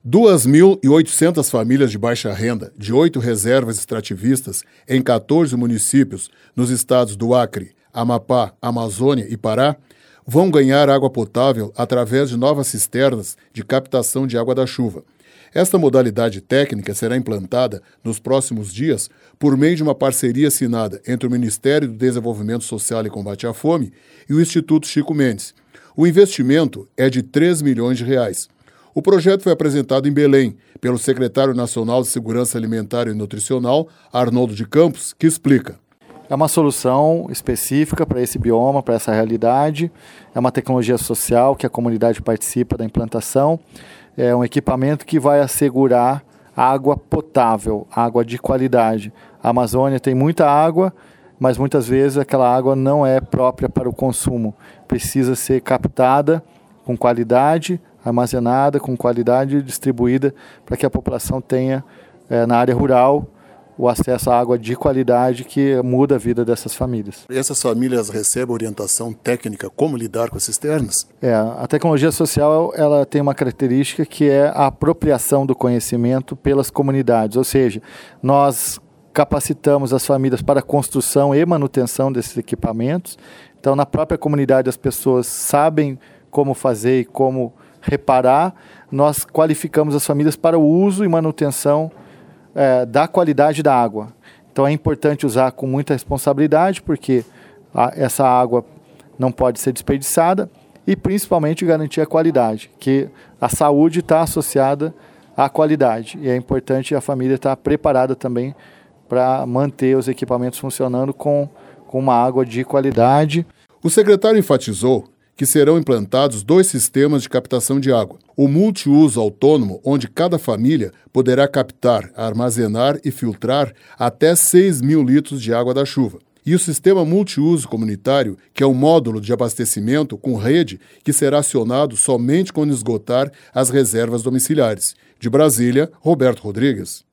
2.800 famílias de baixa renda, de 8 reservas extrativistas em 14 municípios nos estados do Acre, Amapá, Amazônia e Pará, vão ganhar água potável através de novas cisternas de captação de água da chuva. Esta modalidade técnica será implantada nos próximos dias por meio de uma parceria assinada entre o Ministério do Desenvolvimento Social e Combate à Fome e o Instituto Chico Mendes. O investimento é de R$ 3 milhões. O projeto foi apresentado em Belém pelo secretário nacional de Segurança Alimentar e Nutricional, Arnoldo de Campos, que explica. É uma solução específica para esse bioma, para essa realidade. É uma tecnologia social que a comunidade participa da implantação. É um equipamento que vai assegurar água potável, água de qualidade. A Amazônia tem muita água, mas muitas vezes aquela água não é própria para o consumo. Precisa ser captada com qualidade, armazenada com qualidade e distribuída para que a população tenha, na área rural, o acesso à água de qualidade que muda a vida dessas famílias. Essas famílias recebem orientação técnica como lidar com as cisternas? A tecnologia social ela tem uma característica que é a apropriação do conhecimento pelas comunidades, ou seja, nós capacitamos as famílias para a construção e manutenção desses equipamentos. Então, na própria comunidade, as pessoas sabem como fazer e como reparar. Nós qualificamos as famílias para o uso e manutenção da qualidade da água. Então é importante usar com muita responsabilidade, porque essa água não pode ser desperdiçada e principalmente garantir a qualidade, que a saúde está associada à qualidade e é importante a família estar preparada também para manter os equipamentos funcionando com uma água de qualidade. O secretário enfatizou que serão implantados 2 sistemas de captação de água. O multiuso autônomo, onde cada família poderá captar, armazenar e filtrar até 6 mil litros de água da chuva. E o sistema multiuso comunitário, que é um módulo de abastecimento com rede que será acionado somente quando esgotar as reservas domiciliares. De Brasília, Roberto Rodrigues.